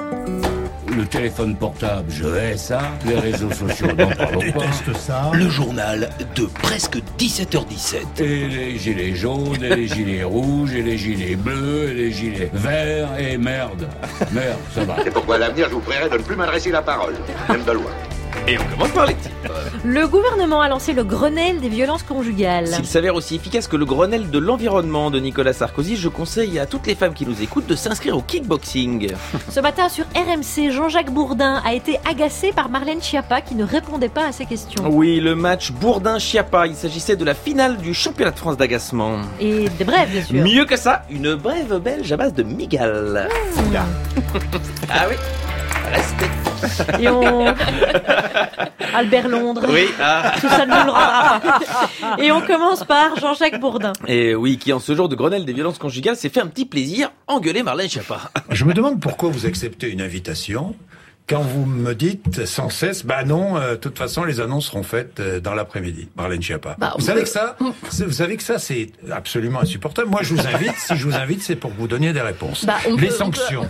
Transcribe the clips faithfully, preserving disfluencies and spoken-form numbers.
Le téléphone portable, je hais ça. Les réseaux sociaux, n'en parlons pas. Ça. Le journal de presque dix-sept heures dix-sept. Et les gilets jaunes, et les gilets rouges, et les gilets bleus, et les gilets verts, et merde. Merde, ça va. C'est pourquoi à l'avenir, je vous prierai de ne plus m'adresser la parole, même de loin. Et on commence par les titres. Le gouvernement a lancé le Grenelle des violences conjugales. S'il s'avère aussi efficace que le Grenelle de l'environnement de Nicolas Sarkozy, je conseille à toutes les femmes qui nous écoutent de s'inscrire au kickboxing. Ce matin sur R M C, Jean-Jacques Bourdin a été agacé par Marlène Schiappa qui ne répondait pas à ses questions. Oui, le match Bourdin-Schiappa, il s'agissait de la finale du championnat de France d'agacement. Et des brèves, bien sûr. Mieux que ça, une brève belge à base de migale. Mmh. Ah oui, restez. Et on... Albert Londres. Oui, ah. Tout ça ne nous le rendra pas. Et on commence par Jean-Jacques Bourdin. Et oui, qui en ce jour de Grenelle des violences conjugales s'est fait un petit plaisir, engueuler Marlène Schiappa. Je me demande pourquoi vous acceptez une invitation quand vous me dites sans cesse, bah non, euh, de toute façon, les annonces seront faites euh, dans l'après-midi. Marlène Schiappa. Bah, vous savez que ça, vous savez que ça, c'est absolument insupportable. Moi, je vous invite. Si je vous invite, c'est pour que vous donniez des réponses. Bah, les peut, sanctions.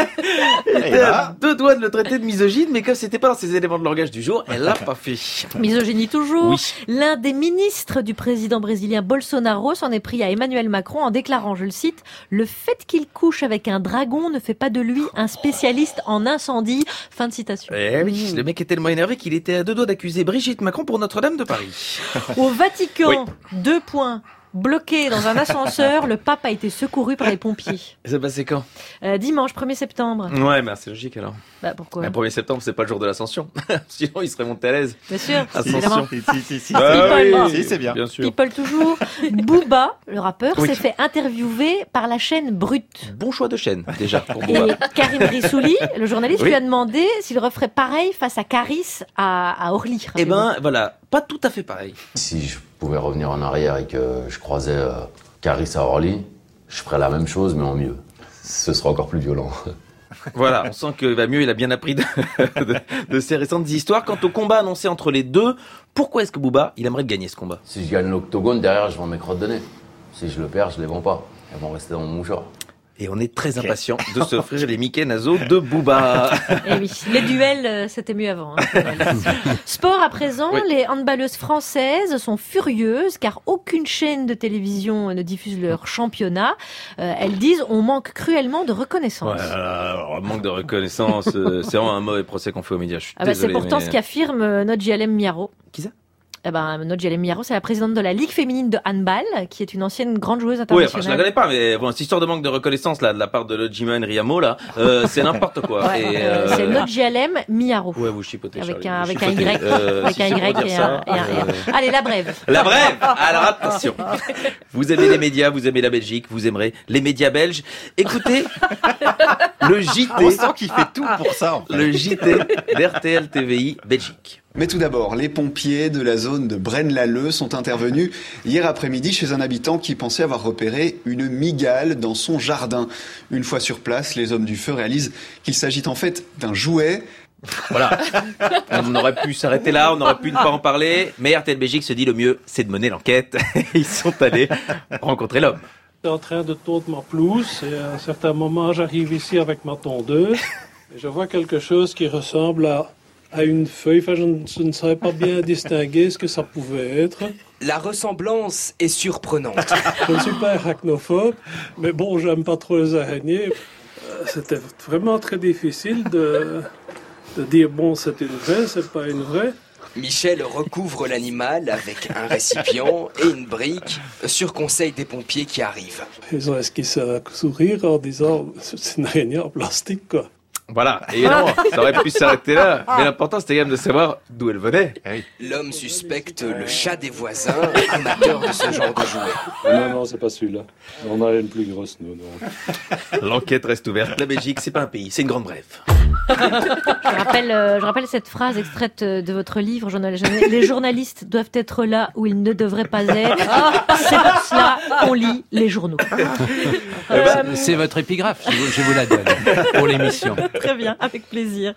Elle était à deux doigts de le traiter de misogyne, mais comme c'était pas dans ses éléments de langage du jour, elle l'a pas fait. Misogynie toujours. Oui. L'un des ministres du président brésilien Bolsonaro s'en est pris à Emmanuel Macron en déclarant, je le cite, « Le fait qu'il couche avec un dragon ne fait pas de lui un spécialiste en incendie ». Fin de citation. Eh oui, le mec est tellement énervé qu'il était à deux doigts d'accuser Brigitte Macron pour Notre-Dame de Paris. Au Vatican, Oui. deux points. Bloqué dans un ascenseur, le pape a été secouru par les pompiers. Ça passait quand ? Euh, dimanche premier septembre. Ouais, mais c'est logique alors. Bah pourquoi ? Le premier septembre, c'est pas le jour de l'ascension. Sinon, il serait monté à l'aise. Bien sûr, Ascension. évidemment. Si, si, si. Ah People. oui, Si, c'est bien. Bien sûr. People toujours. Booba, le rappeur, Oui. s'est fait interviewer par la chaîne Brut. Bon choix de chaîne, déjà, pour Et Booba. Karim Rissouli, le journaliste, Oui. lui a demandé s'il referait pareil face à Caris à, à Orly. Eh ben, voilà, pas tout à fait pareil. Si je pouvais revenir en arrière et que je croisais euh, Caris à Orly, je ferais la même chose mais en mieux. Ce sera encore plus violent. Voilà, on sent que va mieux, il a bien appris de, de, de ses récentes histoires. Quant au combat annoncé entre les deux, pourquoi est-ce que Booba, il aimerait gagner ce combat ? Si je gagne l'octogone, derrière je vends mes crottes de nez. Si je le perds, je les vends pas. Elles vont rester dans mon mouchoir. Et on est très impatient de s'offrir les Mickey Naso de Booba. Et oui, les duels, euh, c'était mieux avant. Hein. Sport à présent, Oui. les handballeuses françaises sont furieuses car aucune chaîne de télévision ne diffuse leur championnat. Euh, elles disent on manque cruellement de reconnaissance. Ouais, alors, manque de reconnaissance, euh, c'est vraiment un mauvais procès qu'on fait aux médias. Je suis Ah bah, c'est désolé, pourtant mais- ce qu'affirme euh, notre J L M Miaro. Qui ça ? Eh ben, notre J L M Miaro, c'est la présidente de la Ligue féminine de handball, qui est une ancienne grande joueuse Oui, enfin, je la internationale. connais pas, mais bon, cette histoire de manque de reconnaissance là de la part de Lodjiman Riamo là, euh, c'est n'importe quoi. Ouais, Et, euh, euh, c'est notre J L M Miaro. Ouais, vous chipotez. Avec Charlie, un, vous avec un chipotez. Y, Euh, avec si un c'est pour Y dire et ça, un, et un euh, R. Allez, la brève. La brève. Alors attention. Vous aimez les médias, vous aimez la Belgique, vous aimerez les médias belges. Écoutez le J T. On sent qu'il fait tout pour ça, en fait. Le J T d'R T L T V I Belgique. Mais tout d'abord, les pompiers de la zone de Braine-l'Alleud sont intervenus hier après-midi chez un habitant qui pensait avoir repéré une mygale dans son jardin. Une fois sur place, les hommes du feu réalisent qu'il s'agit en fait d'un jouet. Voilà. On aurait pu s'arrêter là, on aurait pu ne pas en parler, mais R T L Belgique se dit le mieux, c'est de mener l'enquête. Ils sont allés rencontrer l'homme. J'étais en train de tondre ma pelouse et à un certain moment j'arrive ici avec ma tondeuse et je vois quelque chose qui ressemble à, à une feuille. Enfin, je ne, je ne savais pas bien distinguer ce que ça pouvait être. La ressemblance est surprenante. Je ne suis pas arachnophobe, mais bon, j'aime pas trop les araignées. Euh, C'était vraiment très difficile de, de dire bon, c'est une vraie, c'est pas une vraie. Michel recouvre l'animal avec un récipient et une brique sur conseil des pompiers qui arrivent. Ils ont esquissé un sourire en disant c'est une araignée en plastique, quoi. Voilà. Et non, ça aurait pu s'arrêter là. Mais l'important, c'était quand même de savoir d'où elle venait. L'homme suspecte le chat des voisins, amateur de ce genre de jouet. Non, non, c'est pas celui-là. On a une plus grosse, nous. Non. L'enquête reste ouverte. La Belgique, c'est pas un pays, c'est une grande brève. Je rappelle, euh, je rappelle cette phrase extraite de votre livre, Journal- les journalistes doivent être là où ils ne devraient pas être. C'est pour cela qu'on lit les journaux. Euh, C'est votre épigraphe, je vous, je vous la donne, pour l'émission. Très bien, avec plaisir.